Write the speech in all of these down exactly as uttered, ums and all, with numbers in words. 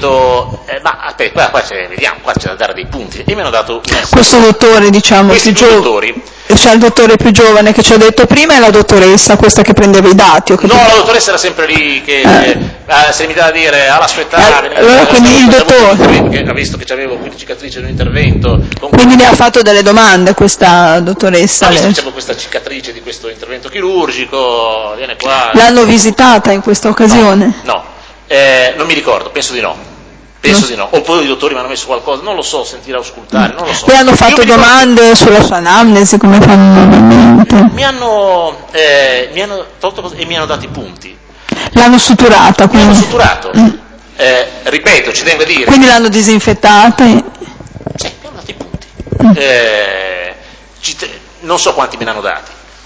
detto, eh, ma aspetta, qua, qua c'è, vediamo, qua c'è da dare dei punti, e mi hanno dato una questo dottore, diciamo, questi più due gio- dottori. C'è il dottore più giovane che ci ho detto prima e la dottoressa, questa che prendeva i dati. Ho No, la dottoressa era sempre lì, che Eh. eh, se mi dà da dire all'aspettare, Eh, allora, quindi il dottore- che ha visto che avevo quindi cicatrice di un intervento. Con Quindi ne ha fatto delle domande questa dottoressa. Ha visto le- che c'avevo questa cicatrice di questo intervento chirurgico, viene qua. L'hanno visitata in questa occasione? No, no. Eh, non mi ricordo, penso di no. Penso No. di no. Oppure i dottori mi hanno messo qualcosa, non lo so, sentire auscultare, non lo so. Le hanno Io fatto mi ricordo- domande sulla sua anamnesi, come fanno normalmente. Mi hanno, eh, mi hanno tolto cose e mi hanno dato i punti. L'hanno suturata, Mi hanno quindi. suturato. Mm. Eh, ripeto, ci tengo a dire. Quindi l'hanno disinfettata. e- Sì, mi hanno dato i punti. Eh, ci te- non so quanti me ne hanno dati.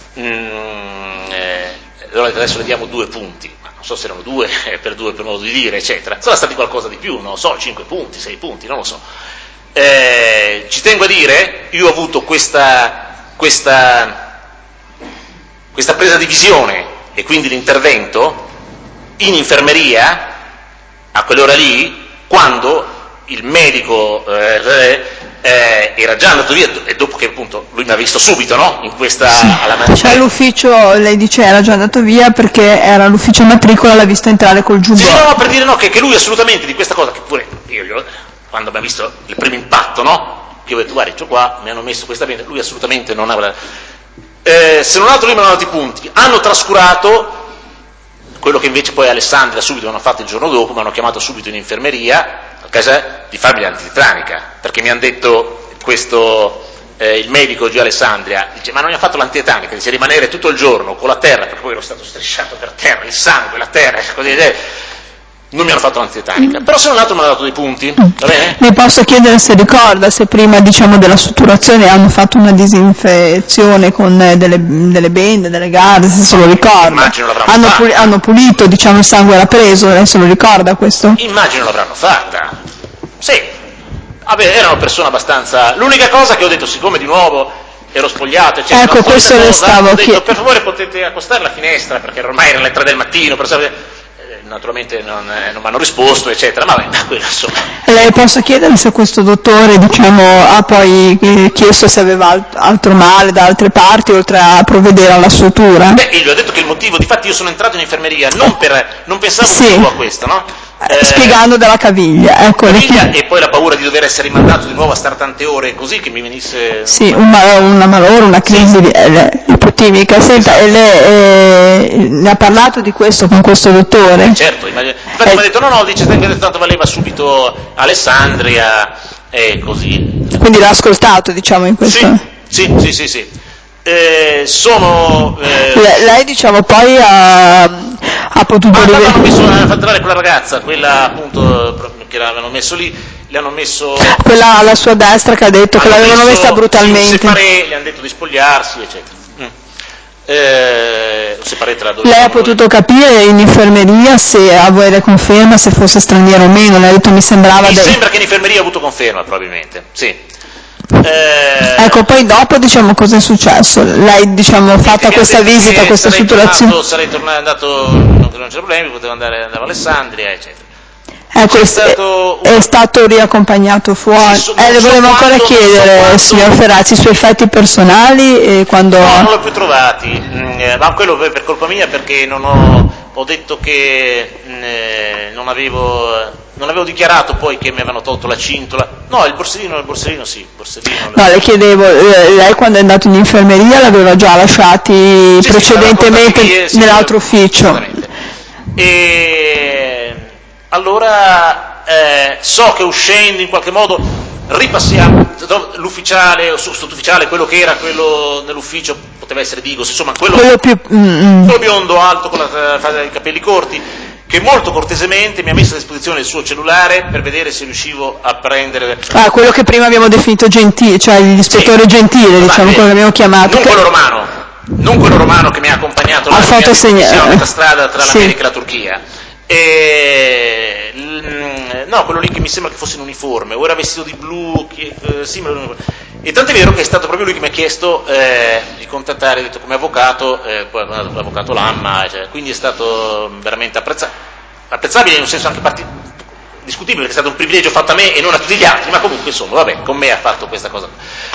Mm, eh, allora adesso le diamo due punti. Ma non so se erano due eh, per due per modo di dire, eccetera. Sarà stati qualcosa di più, non lo so, cinque punti, sei punti, non lo so. Eh, ci tengo a dire, io ho avuto questa, questa, questa presa di visione e quindi l'intervento in infermeria a quell'ora lì, quando il medico eh, eh, era già andato via, e dopo che appunto lui mi ha visto subito, no? In questa Sì. alla mattina. Cioè l'ufficio, lei dice, era già andato via perché era l'ufficio matricola, l'ha visto entrare col Sì, sì, giubbotto. no, per dire no, che, che lui assolutamente di questa cosa, che pure io, io quando abbiamo visto il primo impatto, no? Che io ho detto, guarda, c'ho qua, mi hanno messo questa benda, lui assolutamente non aveva. Eh, se non altro lui mi hanno dato i punti, hanno trascurato quello che invece poi Alessandria subito hanno fatto il giorno dopo, mi hanno chiamato subito in infermeria a casa di farmi l'antitetanica, perché mi hanno detto questo, eh, il medico di Alessandria, dice, ma non mi ha fatto l'antitetanica, dice rimanere tutto il giorno con la terra, perché poi ero stato strisciato per terra, il sangue, la terra, così via. Non mi hanno fatto l'antitetanica, però se non altro mi hanno dato dei punti, va bene? Le posso chiedere se ricorda se prima, diciamo, della sutturazione hanno fatto una disinfezione con eh, delle, delle bende, delle garze, se se lo ricorda. Immagino l'avranno Hanno, fatta. puli- hanno pulito, diciamo, il sangue era preso, lei se lo ricorda questo? Immagino l'avranno fatta. Sì. Vabbè, era una persona abbastanza. L'unica cosa che ho detto, siccome di nuovo ero spogliato, eccetera, Ecco, la solita questo le cosa, stavo ho detto, chied- per favore potete accostare la finestra, perché ormai erano le tre del mattino, per sapere. Naturalmente non, eh, non mi hanno risposto, eccetera, ma vabbè, quello insomma. Le posso chiedere se questo dottore, diciamo, ha poi eh, chiesto se aveva alt- altro male da altre parti, oltre a provvedere alla sutura? Beh, io gli ho detto che il motivo, difatti io sono entrato in infermeria, non per, non pensavo Sì. solo a questo, no? Eh, Spiegando della caviglia, ecco. le Famiglia, chied- e poi la paura di dover essere rimandato di nuovo a stare tante ore così che mi venisse. Sì, un ma- una malore, una crisi di- eh, ipotimica. Senta, e lei eh, ne ha parlato di questo con questo dottore? Certo, immagino. Infatti Eh. mi ha detto no no, dice che tanto valeva subito Alessandria e così. Quindi l'ha ascoltato, diciamo, in questo. Sì, sì, sì, sì, sì. Eh, sono eh, Le- lei, diciamo, poi ha, ha potuto ma tanto hanno messo, rivedere hanno fatto entrare quella ragazza, quella appunto che l'avevano messo lì, le hanno messo quella alla sua destra che ha detto che hanno l'avevano messo, messa sì, un brutalmente. separé, gli hanno detto di spogliarsi, eccetera. Mm. Eh, un separé tra dove Lei ha stavano potuto capire in infermeria se avere conferma se fosse straniero o meno? Lei ha detto mi sembrava. Mi de- sembra che in infermeria ha avuto conferma, probabilmente, sì. Eh, Ecco, poi dopo, diciamo, cosa è successo? Lei, diciamo, fatta mi ha questa detto visita, che questa sarei sutturazione? tornato, sarei tornato, andato, non che non c'era problemi, potevo andare, andavo a Alessandria, eccetera. Ecco, C'è è, stato un- è stato riaccompagnato fuori. Sì, so- eh, non le so volevo ancora quando, non so chiedere, quando- signor Ferrazzi, i suoi effetti personali e quando. No, non l'ho più trovati, mm, eh, ma quello per per colpa mia perché non ho, ho detto che mm, eh, non avevo, non avevo dichiarato poi che mi avevano tolto la cintola. No, il borsellino, il borsellino sì, il borsellino. No, le chiedevo, eh, lei quando è andato in infermeria l'aveva già lasciati Sì, precedentemente sì, via, sì, nell'altro ufficio? assolutamente. E allora eh, so che uscendo in qualche modo ripassiamo l'ufficiale o sottufficiale, quello che era quello nell'ufficio, poteva essere Digos, insomma quello, Quello più. Mm, mm. quello biondo alto con la, fa- i capelli corti, che molto cortesemente mi ha messo a disposizione il suo cellulare per vedere se riuscivo a prendere. Ah, quello che prima abbiamo definito Gentile, cioè l'ispettore Sì. Gentile, diciamo, Guardate, quello che abbiamo chiamato. Non che- quello romano, non quello romano che mi ha accompagnato là, Ha che mi ha fatto detto che segna- siamo a metà strada tra sì. l'America e la Turchia. E, mm, no, quello lì che mi sembra che fosse in uniforme, o era vestito di blu, che, eh, sì, ma- e tant'è vero che è stato proprio lui che mi ha chiesto eh, di contattare, ha detto come avvocato, eh, poi l'avvocato Lamma, cioè, quindi è stato veramente apprezza- apprezzabile in un senso anche parti- discutibile, perché è stato un privilegio fatto a me e non a tutti gli altri, ma comunque insomma, vabbè, con me ha fatto questa cosa.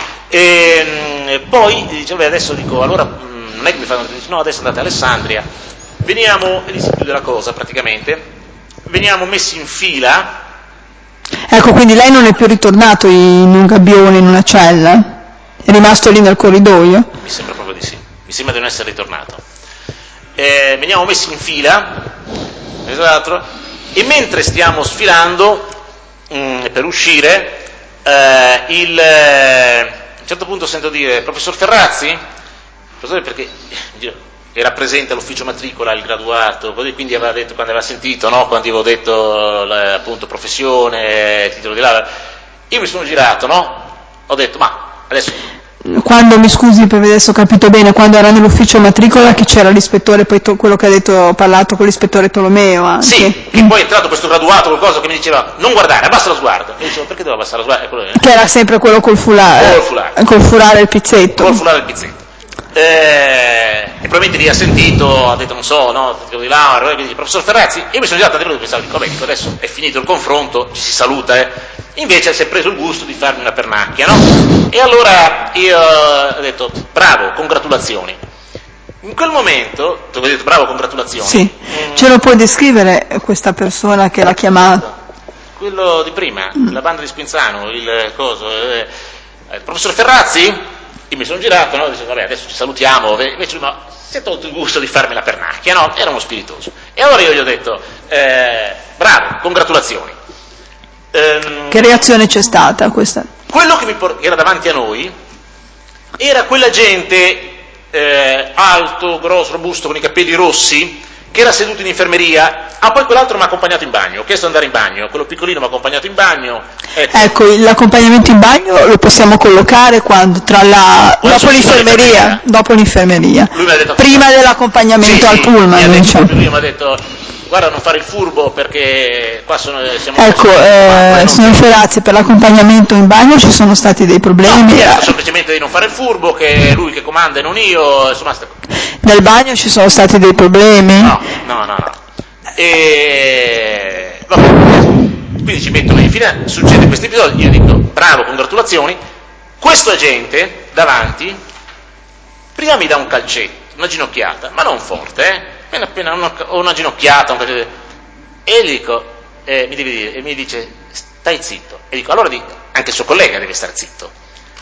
E poi dice, vabbè, adesso dico, allora mh, non è che mi fanno, dice, no, adesso andate a Alessandria, veniamo, e lì si chiude la cosa praticamente, veniamo messi in fila. Ecco, quindi lei non è più ritornato in un gabbione, in una cella? È rimasto lì nel corridoio? Mi sembra proprio di sì, mi sembra di non essere ritornato. Eh, veniamo messi in fila, esatto, e mentre stiamo sfilando mh, per uscire, eh, il, eh, a un certo punto sento dire, professor Ferrazzi? Professore, perché era presente all'ufficio matricola il graduato, così, quindi aveva detto, quando aveva sentito, no? Quando avevo detto appunto professione, titolo di laurea, io mi sono girato, no? Ho detto, ma adesso... Quando, mi scusi per vedere se ho capito bene, quando era nell'ufficio matricola che c'era l'ispettore, poi to- quello che ha detto, ho parlato con l'ispettore Tolomeo anche. Sì, che poi è entrato questo graduato, qualcosa che mi diceva non guardare, abbassa lo sguardo. E io dicevo, perché devo abbassare lo sguardo? Quello... Che era sempre quello col fulare, col fulare, col fulare e il pizzetto. Col fulare e il pizzetto. Eh, e probabilmente lì ha sentito, ha detto non so, no, titolo di laurea, quindi professor Ferrazzi, io mi sono girato e pensavo, dico, vabbè, dico, adesso è finito il confronto, ci si saluta, eh. Invece si è preso il gusto di farmi una pernacchia, no? E allora io ho detto, bravo, congratulazioni. In quel momento, tu avevi detto bravo, congratulazioni. Sì, mm. Ce lo puoi descrivere questa persona che l'ha chiamato? Quello di prima, mm. la banda di Spinzano, il coso, eh, il professor Ferrazzi? Io mi sono girato, no? Dicevo, vabbè, adesso ci salutiamo, invece lui no, si è tolto il gusto di farmi la pernacchia, no? Era uno spiritoso. E allora io gli ho detto, eh, bravo, congratulazioni. Ehm, che reazione c'è stata questa? Quello che mi por- era davanti a noi era quella gente eh, alto, grosso, robusto, con i capelli rossi, che era seduto in infermeria. Ah, poi quell'altro mi ha accompagnato in bagno, ho chiesto di andare in bagno, quello piccolino mi ha accompagnato in bagno. Ecco, ecco l'accompagnamento in bagno lo possiamo collocare quando, tra la, dopo l'infermeria, dopo l'infermeria. Lui mi ha detto, prima dell'accompagnamento sì, al sì, pullman. Mi ha detto, diciamo. Lui mi ha detto, guarda, non fare il furbo perché qua sono, siamo... Ecco, eh, signor Ferrazzi, per l'accompagnamento in bagno ci sono stati dei problemi? No, mi ha detto semplicemente di non fare il furbo, che è lui che comanda e non io, insomma... Nel bagno ci sono stati dei problemi? No, no, no, no. E... vabbè, quindi ci mettono in fila, succede questo episodio, io dico, bravo, congratulazioni, questo agente davanti, prima mi dà un calcetto, una ginocchiata, ma non forte, eh? appena appena una, una ginocchiata, un calcetto, e gli dico, eh, mi, devi dire, e mi dice, stai zitto, e dico, allora dico, anche il suo collega deve stare zitto,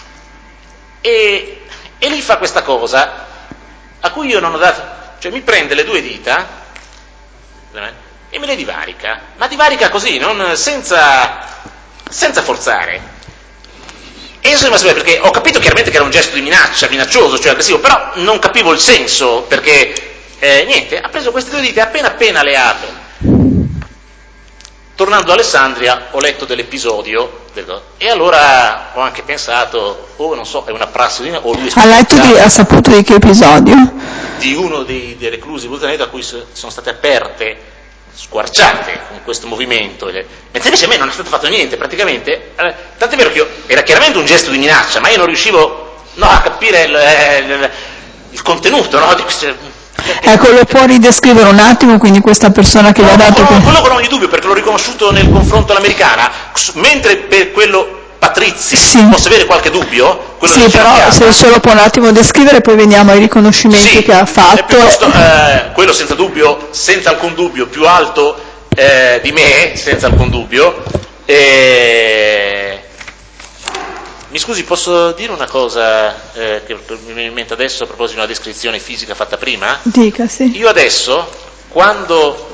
e, e lì fa questa cosa, a cui io non ho dato, cioè mi prende le due dita e me le divarica, ma divarica così, non, senza, senza forzare. E io sono rimasto bene, perché ho capito chiaramente che era un gesto di minaccia, minaccioso, cioè aggressivo, però non capivo il senso, perché eh, niente, ha preso queste due dita e appena appena le apre. Tornando a Alessandria ho letto dell'episodio del, e allora ho anche pensato, o oh, non so, è una prassi, o lui ha letto di, ha saputo di che episodio? Di uno dei, dei reclusi Vulcaneto a cui sono state aperte, squarciate con questo movimento, mentre invece a me non è stato fatto niente, praticamente, eh, tant'è vero che io, era chiaramente un gesto di minaccia, ma io non riuscivo no, a capire il, il, il contenuto, no, di questo. Ecco, lo può ridescrivere un attimo, quindi questa persona che no, l'ha dato... Quello, quello con ogni dubbio, perché l'ho riconosciuto nel confronto all'americana, mentre per quello Patrizzi, sì. Posso avere qualche dubbio? Quello sì, però se solo può un attimo descrivere, poi veniamo ai riconoscimenti sì, che ha fatto. Piuttosto, eh, quello senza dubbio, senza alcun dubbio, più alto eh, di me, senza alcun dubbio. Eh, Mi scusi, posso dire una cosa eh, che mi viene in mente adesso a proposito di una descrizione fisica fatta prima? Dica, sì. Io adesso, quando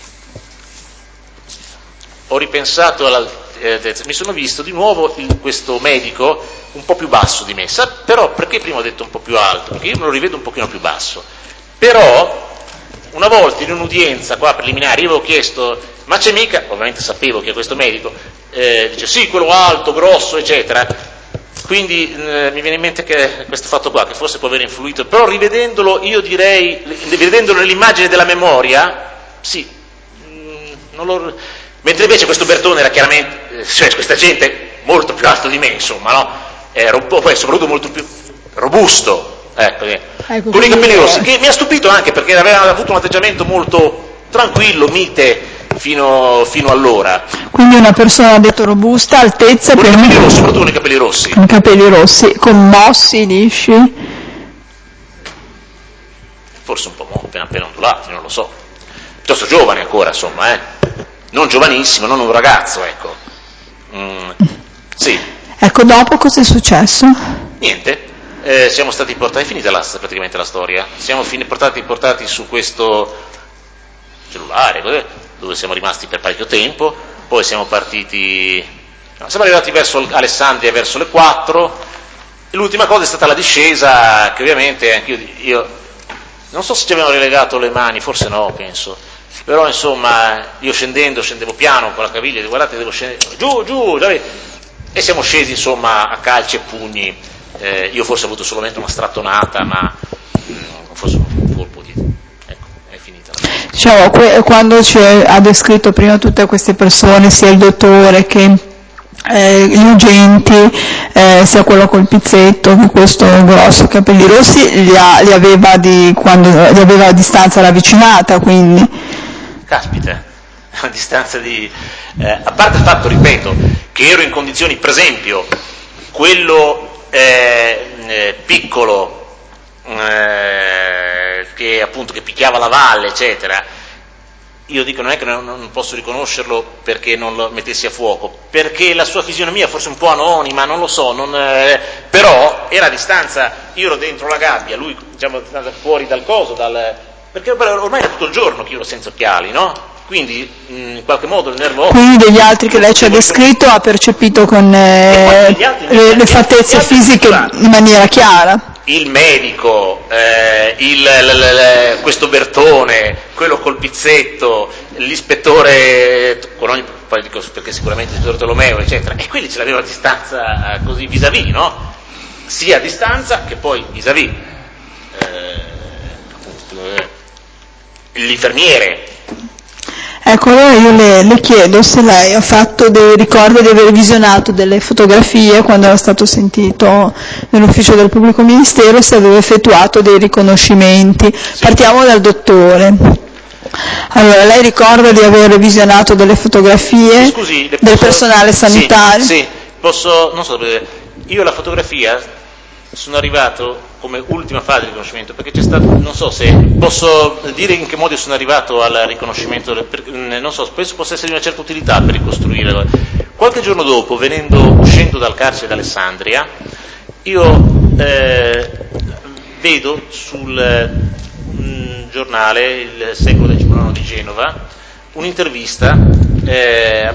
ho ripensato alla, eh, mi sono visto di nuovo il, questo medico un po' più basso di me, sa, però perché prima ho detto un po' più alto? Perché io me lo rivedo un pochino più basso, però una volta in un'udienza qua preliminare io avevo chiesto, ma c'è mica, ovviamente sapevo che questo medico, eh, dice sì, quello alto, grosso, eccetera, quindi eh, mi viene in mente che questo fatto qua, che forse può aver influito, però rivedendolo io direi, rivedendolo nell'immagine della memoria, sì, mh, non lo... mentre invece questo Bertone era chiaramente, cioè questa gente molto più alto di me, insomma, no? Era un po', poi soprattutto molto più robusto, ecco, ecco con i capelli rossi, che mi ha stupito anche perché aveva avuto un atteggiamento molto tranquillo, mite, fino, fino allora. Quindi una persona detto robusta, altezza... Con i capelli rossi, soprattutto con i capelli rossi. Con i capelli rossi, commossi, lisci? Forse un po' appena, appena ondulati, non lo so. Piuttosto giovane ancora, insomma, eh. Non giovanissimo, non un ragazzo, ecco. Mm, sì. Ecco, dopo cosa è successo? Niente. Eh, siamo stati portati, è finita la, praticamente la storia, siamo fin, portati, portati su questo cellulare, dove siamo rimasti per parecchio tempo, poi siamo partiti, no, siamo arrivati verso Alessandria verso le quattro, e l'ultima cosa è stata la discesa, che ovviamente anche io, io non so se ci avevano relegato le mani, forse no, penso, però insomma io scendendo, scendevo piano con la caviglia, guardate, devo scendere, giù, giù, giù, e siamo scesi insomma a calci e pugni. Eh, io forse ho avuto solamente una strattonata, ma mh, forse un colpo di... ecco, è finita la cosa. Diciamo, que- quando ci ha descritto prima tutte queste persone, sia il dottore che eh, gli agenti, eh, sia quello col pizzetto che questo grosso capelli rossi, li, ha, li aveva di quando li aveva a distanza ravvicinata, quindi... Caspita, a distanza di... Eh, a parte il fatto, ripeto, che ero in condizioni, per esempio, quello... Eh, eh, piccolo eh, che appunto che picchiava la valle eccetera, io dico non è che non, non posso riconoscerlo perché non lo mettessi a fuoco, perché la sua fisionomia forse un po' anonima, non lo so, non, eh, però era a distanza, io ero dentro la gabbia, lui diciamo fuori dal coso, dal, perché ormai era tutto il giorno che io ero senza occhiali, no? Quindi in qualche modo il nervo ottico. Quindi degli altri che lei ci ha descritto ha percepito con eh, le, le fattezze fisiche in maniera chiara? Il medico, eh, il, l, l, l, questo Bertone, quello col pizzetto, l'ispettore, con ogni, poi dico perché sicuramente l'ispettore Tolomeo, eccetera, e quelli ce l'aveva a distanza così vis-à-vis, no? Sia a distanza che poi vis-à-vis. Eh, l'infermiere. Ecco, allora io le, le chiedo se lei ha fatto dei ricordi di aver visionato delle fotografie quando era stato sentito nell'ufficio del pubblico ministero, se aveva effettuato dei riconoscimenti. Sì. Partiamo dal dottore. Allora, lei ricorda di aver visionato delle fotografie Scusi, posso... del personale sanitario? Sì, sì, posso, non so, io la fotografia sono arrivato come ultima fase di riconoscimento, perché c'è stato, non so se posso dire in che modo sono arrivato al riconoscimento, per, non so, penso possa essere di una certa utilità per ricostruire. Qualche giorno dopo, venendo, uscendo dal carcere d'Alessandria, io eh, vedo sul um, giornale, il Secolo diciannove di Genova, un'intervista eh,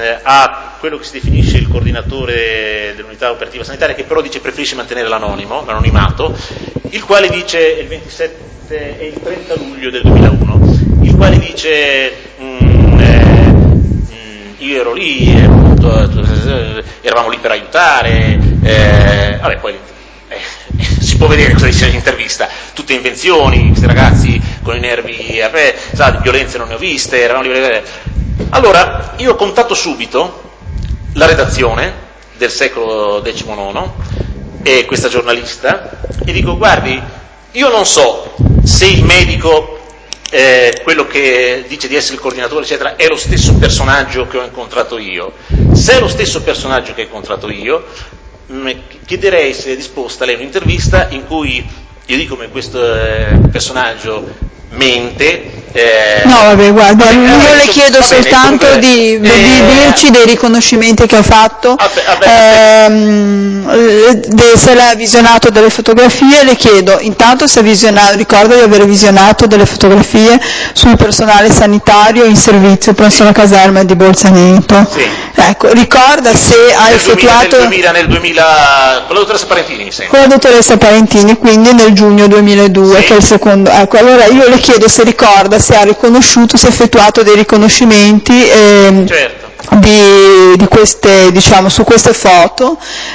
a quello che si definisce il coordinatore dell'unità operativa sanitaria, che però dice preferisce mantenere l'anonimo, l'anonimato, il quale dice il ventisette e il trenta luglio del duemilauno, il quale dice mh, eh, mh, io ero lì, eh, appunto, eh, eravamo lì per aiutare, eh, vabbè poi eh, si può vedere cosa dice l'intervista, tutte invenzioni, questi ragazzi con i nervi aperti, sa, violenze non ne ho viste, eravamo lì. Allora io ho contatto subito la redazione del Secolo diciannove e questa giornalista e dico guardi, io non so se il medico, eh, quello che dice di essere il coordinatore eccetera, è lo stesso personaggio che ho incontrato io. Se è lo stesso personaggio che ho incontrato io, chiederei se è disposta lei un'intervista in cui io dico come questo eh, personaggio mente. Eh, no, vabbè, guarda, vabbè, io vabbè, le chiedo bene, soltanto comunque, di, eh, di dirci dei riconoscimenti che ha fatto, vabbè, vabbè, ehm, se lei ha visionato delle fotografie, le chiedo intanto se ha visionato, ricorda di aver visionato delle fotografie sul personale sanitario in servizio presso la caserma di Bolzaneto. Sì. Ecco, ricorda se ha nel effettuato... Nel duemila, nel duemila, con la dottoressa Parentini mi sembra. Con la dottoressa Parentini, quindi nel giugno duemiladue, sì. Che è il secondo... Ecco, allora io le chiedo se ricorda, se ha riconosciuto, se ha effettuato dei riconoscimenti ehm, certo. di, di queste, diciamo, su queste foto,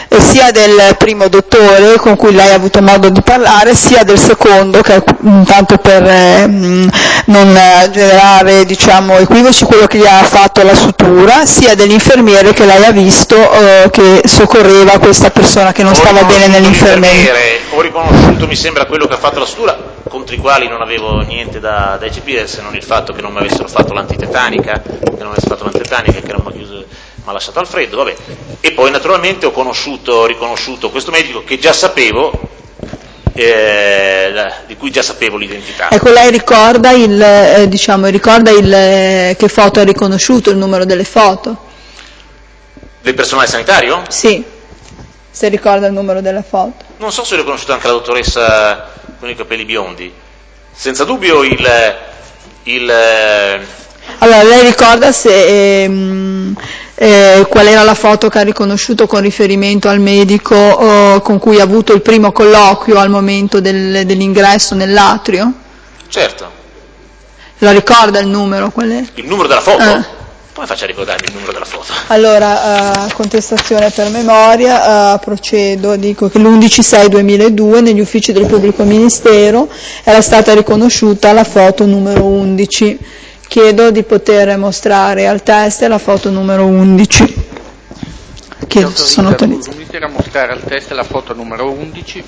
e sia del primo dottore con cui lei ha avuto modo di parlare, sia del secondo, che tanto per eh, non generare diciamo, equivoci, quello che gli ha fatto la sutura, sia dell'infermiere che lei ha visto eh, che soccorreva questa persona che non ho stava bene nell'infermeria. Ho riconosciuto, mi sembra, quello che ha fatto la sutura, contro i quali non avevo niente da, da eccepire, se non il fatto che non mi avessero fatto l'antitetanica, che non mi avessero fatto l'antitetanica, che non mi chiuso, ha lasciato al freddo, vabbè. E poi naturalmente ho conosciuto, ho riconosciuto questo medico che già sapevo, eh, di cui già sapevo l'identità. Ecco, lei ricorda il, eh, diciamo, ricorda il, eh, che foto ha riconosciuto, il numero delle foto? Del personale sanitario? Sì, se ricorda il numero delle foto. Non so se ho riconosciuto anche la dottoressa con i capelli biondi. Senza dubbio il... il allora, lei ricorda se... Ehm, Eh, qual era la foto che ha riconosciuto con riferimento al medico oh, con cui ha avuto il primo colloquio al momento del, dell'ingresso nell'atrio? Certo. La ricorda il numero? Qual è? Il numero della foto? Eh. Come faccio a ricordarmi il numero della foto? Allora, uh, contestazione per memoria, uh, procedo, dico che l'undici sei duemiladue negli uffici del pubblico ministero era stata riconosciuta la foto numero undici. Chiedo di poter mostrare al test la foto numero undici. Chiedo se sono autorizzata. Volete mostrare al test la foto numero undici?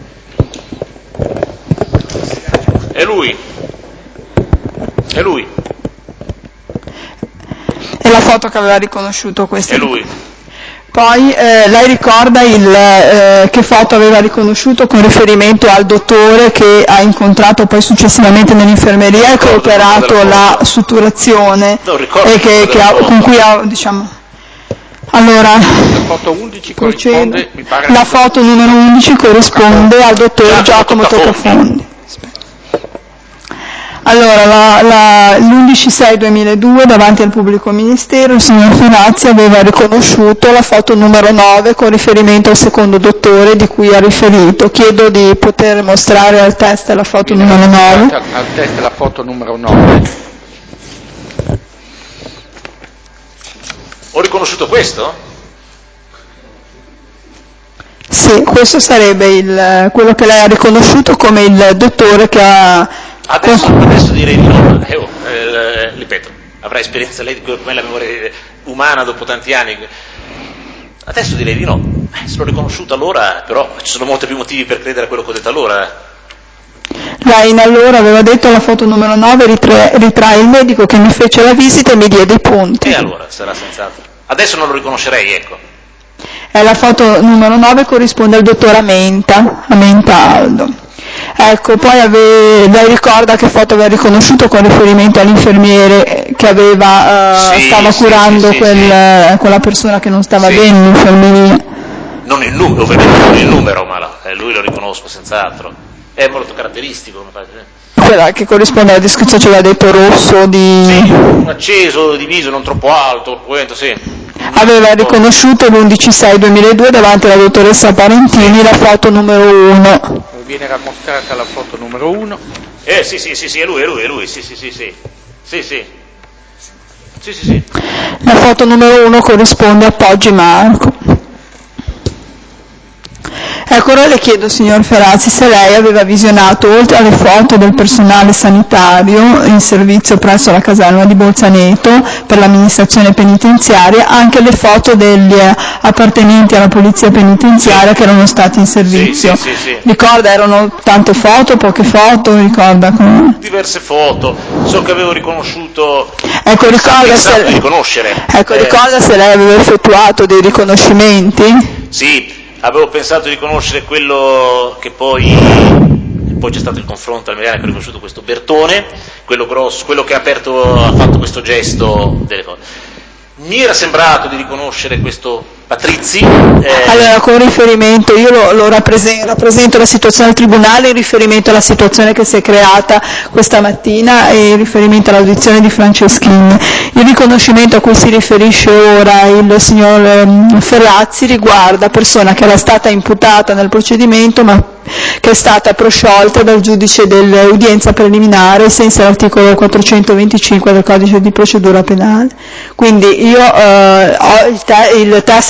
È lui. È lui. È la foto che aveva riconosciuto questa. È lui. Poi eh, lei ricorda il, eh, che foto aveva riconosciuto con riferimento al dottore che ha incontrato poi successivamente nell'infermeria e che ha operato la suturazione e che, che ha, con cui ha, diciamo... Allora, la foto undici corrisponde, mi pare la foto numero undici corrisponde al dottor Giacomo Toccafondi. Allora, la, la, l'undici sei duemiladue davanti al pubblico ministero il signor Finazzi aveva riconosciuto la foto numero nove con riferimento al secondo dottore di cui ha riferito. Chiedo di poter mostrare al test la foto Viene numero nove. Al test la foto numero nove. Ho riconosciuto questo? Sì, questo sarebbe il, quello che lei ha riconosciuto come il dottore che ha... Adesso, adesso direi di no, eh, oh, eh, ripeto, avrà esperienza lei di come la memoria umana dopo tanti anni. Adesso direi di no. Eh, se l'ho riconosciuto allora, però ci sono molti più motivi per credere a quello che ho detto allora. Lei in allora aveva detto la foto numero nove ritrae, ritrae il medico che mi fece la visita e mi diede i punti. E allora sarà senz'altro. Adesso non lo riconoscerei, ecco. E la foto numero nove corrisponde al dottor Amenta, Amenta Aldo. Ecco, poi ave, lei ricorda che foto aveva riconosciuto con riferimento all'infermiere che aveva, uh, sì, stava sì, curando sì, quel, sì. quella persona che non stava sì. bene nell'infermeria. Non il numero, ovviamente non il numero, ma la, eh, lui lo riconosco senz'altro. È molto caratteristico, come fate? Quella che corrisponde alla descrizione, ce l'ha detto rosso di... Sì, un acceso, diviso, non troppo alto, sì. Aveva riconosciuto l'undici sei duemiladue davanti alla dottoressa Parentini la foto numero uno. Viene mostrata la foto numero uno. Eh sì sì sì sì, è lui, è lui, è lui, sì sì sì sì. Sì sì. Sì sì sì. La foto numero uno corrisponde a Poggi Marco. Ecco, ora le chiedo, signor Ferrazzi, se lei aveva visionato, oltre alle foto del personale sanitario in servizio presso la caserma di Bolzaneto per l'amministrazione penitenziaria, anche le foto degli appartenenti alla polizia penitenziaria che erano stati in servizio. Sì, sì, sì, sì. Ricorda, erano tante foto, poche foto, ricorda? Come... Diverse foto, so che avevo riconosciuto, ecco, ricorda se... di riconoscere. Ecco, eh... ricorda se lei aveva effettuato dei riconoscimenti? Sì. Avevo pensato di riconoscere quello che poi, poi c'è stato il confronto al Mediana che ho riconosciuto questo Bertone, quello grosso, quello che ha aperto, ha fatto questo gesto delle cose. Mi era sembrato di riconoscere questo Patrizi. Eh... Allora, con riferimento, io lo, lo rappresento, rappresento la situazione del Tribunale in riferimento alla situazione che si è creata questa mattina e in riferimento all'audizione di Franceschini. Il riconoscimento a cui si riferisce ora il signor eh, Ferrazzi riguarda persona che era stata imputata nel procedimento ma che è stata prosciolta dal giudice dell'udienza preliminare ai sensi dell'articolo quattrocentoventicinque del codice di procedura penale. Quindi io eh, ho il, te- il test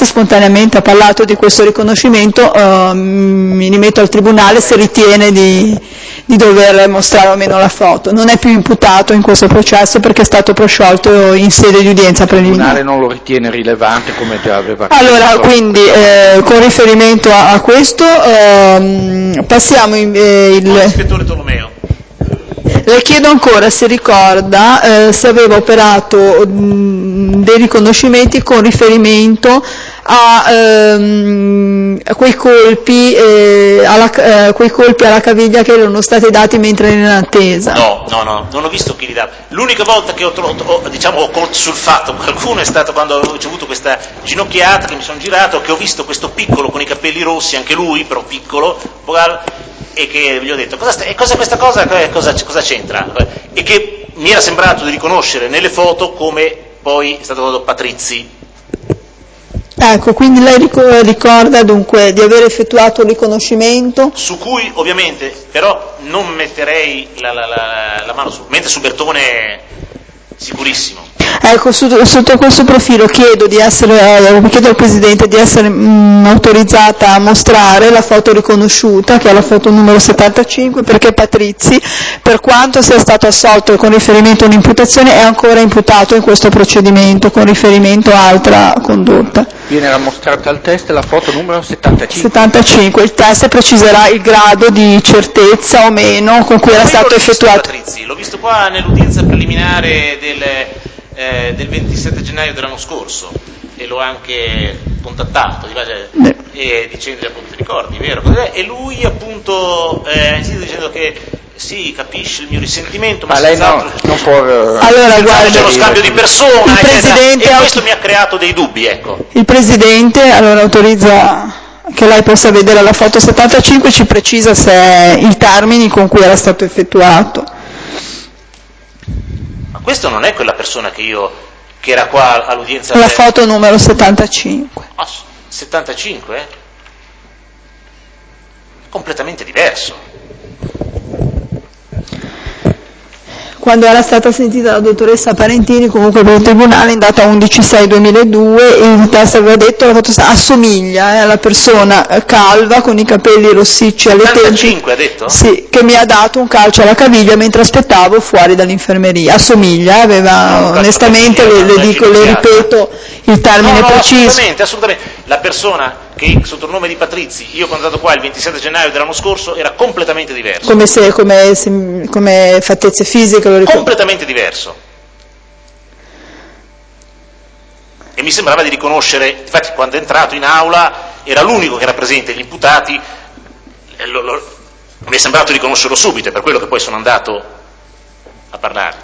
spontaneamente ha parlato di questo riconoscimento, eh, mi rimetto al Tribunale se ritiene di, di dover mostrare o meno la foto. Non è più imputato in questo processo perché è stato prosciolto in sede di udienza preliminare. Il Tribunale non lo ritiene rilevante come già aveva Allora, chiesto. quindi, eh, con riferimento a, a questo, ehm, passiamo in, eh, il... Ispettore Tolomeo. Le chiedo ancora se ricorda eh, se aveva operato mh, dei riconoscimenti con riferimento a, ehm, a quei colpi, eh, alla, eh, quei colpi alla caviglia che erano stati dati mentre era in attesa. No, no, no, non ho visto chi li dava. L'unica volta che ho, ho, diciamo, ho colto sul fatto qualcuno è stato quando ho ricevuto questa ginocchiata, che mi sono girato, che ho visto questo piccolo con i capelli rossi, anche lui, però piccolo, e che gli ho detto, cosa, sta, e cosa questa cosa, cosa, cosa c'entra? E che mi era sembrato di riconoscere nelle foto come poi è stato dato Patrizzi. Ecco, quindi lei ricorda dunque di aver effettuato un riconoscimento? Su cui ovviamente però non metterei la, la, la, la mano su, mentre su Bertone sicurissimo. Ecco, sotto, sotto questo profilo chiedo, di essere, eh, chiedo al Presidente di essere mh, autorizzata a mostrare la foto riconosciuta, che è la foto numero settantacinque, perché Patrizzi, per quanto sia stato assolto con riferimento a un'imputazione, è ancora imputato in questo procedimento con riferimento a altra condotta. Viene mostrata al test la foto numero settantacinque. settantacinque, il test preciserà il grado di certezza o meno con cui era stato effettuato. Patrizzi, l'ho visto qua nell'udienza preliminare del, eh, del ventisette gennaio dell'anno scorso e l'ho anche contattato cioè, e dicendo appunto ti ricordi, vero? E lui appunto eh, ha iniziato dicendo che sì, capisce il mio risentimento, ma, ma lei no, non può. Uh, allora, guarda, c'è lo scambio di persona, il Presidente e questo mi ha creato dei dubbi, ecco. Il Presidente allora autorizza che lei possa vedere la foto settantacinque, ci precisa se è i termini con cui era stato effettuato. Ma questo non è quella persona che io che era qua all'udienza. La foto numero settantacinque. Ah, settantacinque? Completamente diverso. Quando era stata sentita la dottoressa Parentini, comunque per il Tribunale, in data undici sei duemiladue, il test aveva detto la foto assomiglia eh, alla persona calva con i capelli rossicci alle tempie. settantacinque ha detto? Sì, che mi ha dato un calcio alla caviglia mentre aspettavo fuori dall'infermeria. Assomiglia, aveva no, onestamente, le, le dico, le ripeto il termine no, no, preciso. Assolutamente, assolutamente. La persona che sotto il nome di Patrizzi, io quando sono andato qua il ventisette gennaio dell'anno scorso, era completamente diverso. Come, se, come, se, come fattezze fisiche lo ricordo. Completamente diverso. E mi sembrava di riconoscere, infatti quando è entrato in aula era l'unico che era presente, gli imputati, lo, lo, mi è sembrato di riconoscerlo subito, è per quello che poi sono andato a parlargli.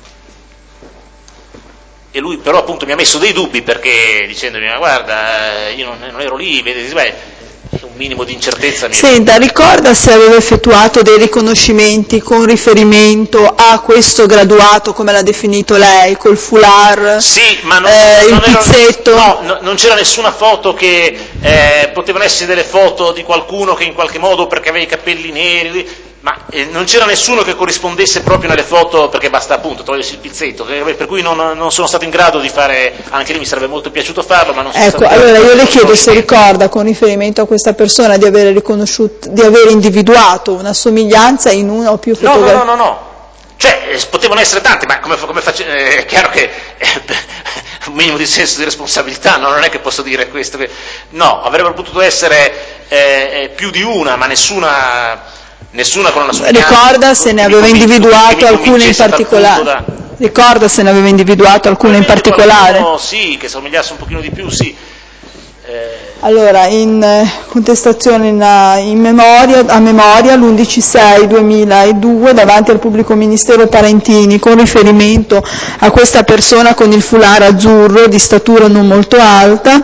E lui però appunto mi ha messo dei dubbi perché dicendomi ma guarda io non, non ero lì, vedi, beh, un minimo di incertezza mi Senta, ricorda se aveva effettuato dei riconoscimenti con riferimento a questo graduato, come l'ha definito lei, col foulard, sì, ma non, eh, non il pizzetto? No, no, non c'era nessuna foto che eh, potevano essere delle foto di qualcuno che in qualche modo perché aveva i capelli neri, ma eh, non c'era nessuno che corrispondesse proprio nelle foto, perché basta appunto togliersi il pizzetto, per cui non, non sono stato in grado di fare, anche lì mi sarebbe molto piaciuto farlo, ma non sono ecco, stato in grado. Allora io le chiedo se ricorda con riferimento a questa persona di aver riconosciuto, di aver individuato una somiglianza in una o più fotografie. No, no, no, no, no. Cioè, eh, potevano essere tanti, ma come, come faccio, eh, è chiaro che eh, un minimo di senso di responsabilità, no? Non è che posso dire questo, che, no, avrebbero potuto essere eh, più di una, ma nessuna... Nessuna con una somiglianza. Ricorda se ne aveva individuato alcune in particolare? Da... Ricorda se ne aveva individuato alcune in particolare? Qualcuno, sì, che somigliasse un pochino di più, sì. Eh... Allora, in eh, contestazione in, in memoria, a memoria, l'undici sei duemiladue, davanti al pubblico ministero Parentini, con riferimento a questa persona con il foulard azzurro, di statura non molto alta,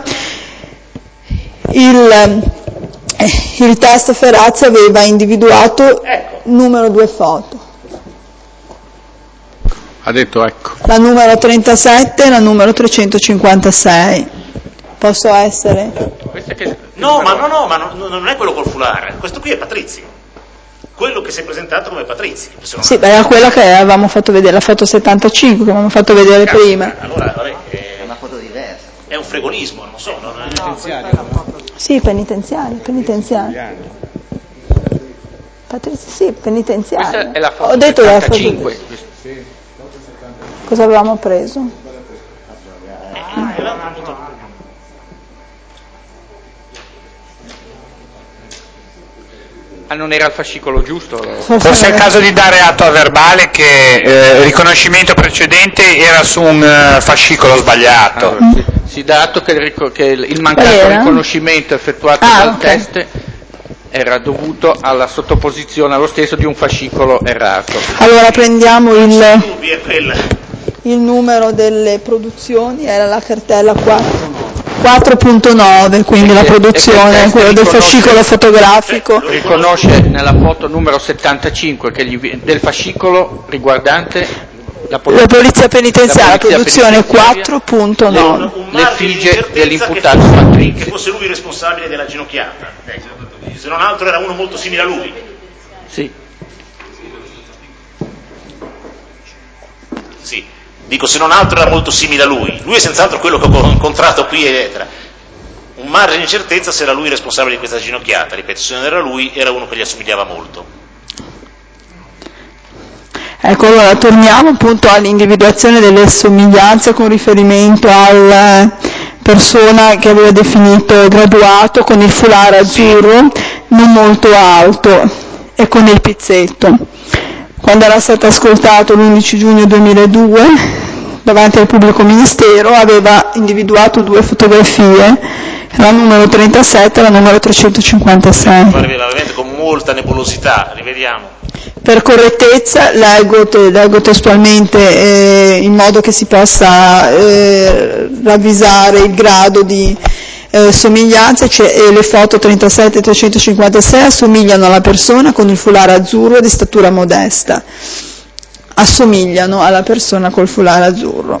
il... il test Ferazzi aveva individuato ecco. numero due foto. Ha detto ecco. La numero trentasette e la numero trecentocinquantasei. Posso essere? Che... No, ma no, no, ma no, non è quello col foulard, questo qui è Patrizzi. Quello che si è presentato come Patrizzi. Sì, era quella che avevamo fatto vedere, la foto settantacinque che avevamo fatto vedere Cazzo, prima. Allora, vabbè, eh... è una foto diversa. È un fregolismo, non so. Non è... penitenziario. Sì, penitenziario, penitenziario. Patrizia, sì, penitenziario. Questa è la foto Ho detto settantacinque. Cosa avevamo preso? Ah, è l'altro punto. Ah, non era il fascicolo giusto? Forse è il caso di dare atto a verbale che eh, il riconoscimento precedente era su un uh, fascicolo sbagliato. Allora, si, si dà atto che il, che il mancato Era? riconoscimento effettuato Ah, dal okay. test era dovuto alla sottoposizione allo stesso di un fascicolo errato. Allora prendiamo il, Dubbi è quella. il numero delle produzioni, era la cartella quattro punto nove, quindi E la che- produzione, e che quello del riconosce- fascicolo fotografico. Riconosce nella foto numero settantacinque che gli vi- del fascicolo riguardante la, pol- La polizia penitenziaria, la polizia produzione penitenziaria, quattro punto nove. Un, un le margine di effigie incertezza dell'imputato che fosse, Patrizio. che fosse lui il responsabile della ginocchiata. Ecco. Se non altro era uno molto simile a lui. Sì. Sì, dico se non altro era molto simile a lui. Lui è senz'altro quello che ho incontrato qui, eccetera. Un margine di incertezza se era lui il responsabile di questa ginocchiata. Ripeto, se non era lui, era uno che gli assomigliava molto. Ecco, allora torniamo appunto all'individuazione delle somiglianze con riferimento alla persona che aveva definito graduato con il foulard azzurro non molto alto e con il pizzetto. Quando era stato ascoltato l'undici giugno duemiladue davanti al pubblico ministero aveva individuato due fotografie, la numero trentasette e la numero trecentocinquantasei. Veramente con molta nebulosità, rivediamo. Per correttezza leggo, te, leggo testualmente eh, in modo che si possa eh, ravvisare il grado di eh, somiglianza, cioè, eh, le foto trentasette e trecentocinquantasei assomigliano alla persona con il foulard azzurro di statura modesta, assomigliano alla persona col foulard azzurro.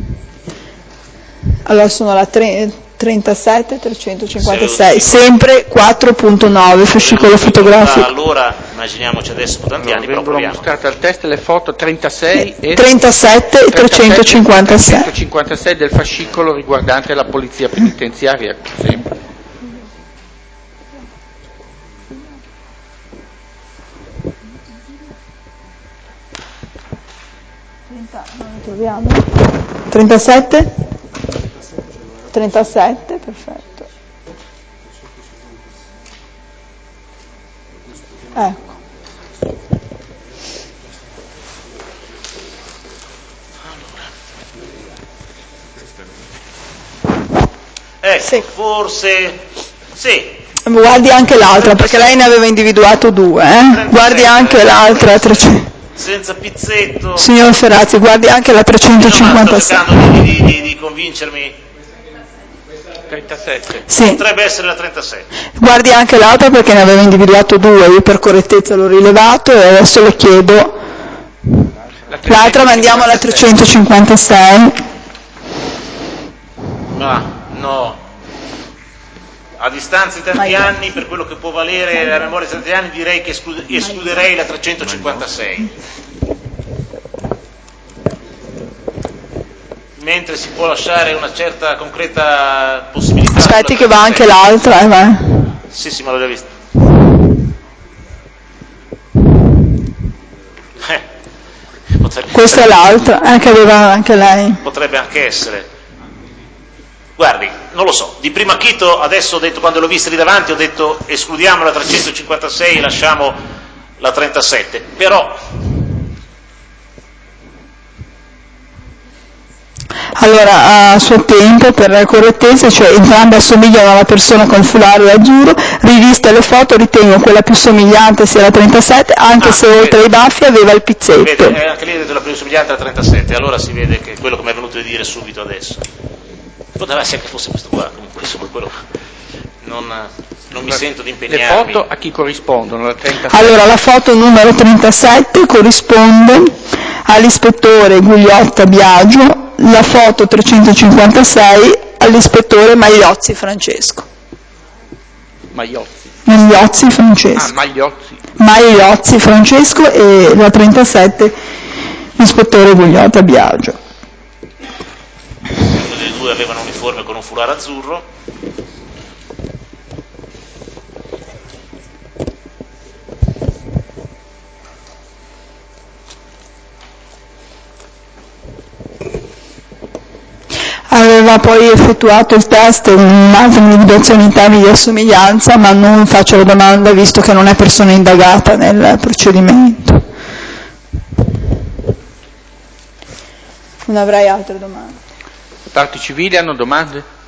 Allora sono la tre, trentasette e trecentocinquantasei, sempre quattro punto nove, fascicolo fotografico. Allora, immaginiamoci adesso per tanti Allora, anni, però vengono proviamo. mostrate al test le foto trentasei e trentasette e trecentocinquantasei. trecentocinquantasei del fascicolo riguardante la polizia penitenziaria, sempre. Troviamo? trentasette? trentasette, perfetto. Ecco. Ecco, Sì. forse sì. Guardi anche l'altra, perché lei ne aveva individuato due, eh? Guardi anche l'altra, trecento. Senza pizzetto. Signor Ferrazzi, guardi anche la trecentocinquantasei. Sto cercando di, di, di convincermi. trentasette. Sì. Potrebbe essere la trentasette. Guardi anche l'altra perché ne aveva individuato due, io per correttezza l'ho rilevato e adesso le chiedo. L'altra mandiamo alla trecentocinquantasei. Ma no. A distanza di tanti anni, per quello che può valere la memoria di tanti anni, direi che esclude- escluderei la trecentocinquantasei. Mentre si può lasciare una certa concreta possibilità. Aspetti che va anche l'altra, eh, va. Sì, sì, ma l'ho già vista. Eh, potrebbe Questa è essere- l'altra, anche aveva anche lei. Potrebbe anche essere. Guardi, non lo so, di primo acchito adesso ho detto, quando l'ho vista lì davanti, ho detto escludiamo la trecentocinquantasei e lasciamo la trentasette, però Allora, a suo tempo, per correttezza, cioè entrambe assomigliano alla persona con il foulard azzurro, riviste le foto ritengo quella più somigliante sia la trentasette, anche Ah, se vede. oltre ai baffi aveva il pizzetto. vede, eh, anche lì ho detto la più somigliante alla trentasette, allora si vede che quello che mi è venuto a dire subito adesso. Poteva essere che fosse questo qua, comunque insomma quello non, non mi sento di Le impegnarmi. foto a chi corrispondono? La trentasette. Allora, la foto numero trentasette corrisponde all'ispettore Gugliotta Biagio, la foto trecentocinquantasei all'ispettore Magliozzi Francesco. Magliozzi. Magliozzi Ah, Francesco. Magliozzi. Magliozzi Francesco e la trentasette l'ispettore Gugliotta Biagio. dei due aveva un uniforme con un foulard azzurro. Aveva poi effettuato il test, un'altra individuazione in termini di assomiglianza, ma non faccio la domanda visto che non è persona indagata nel procedimento. Non avrei altre domande. Le parti civili hanno domande?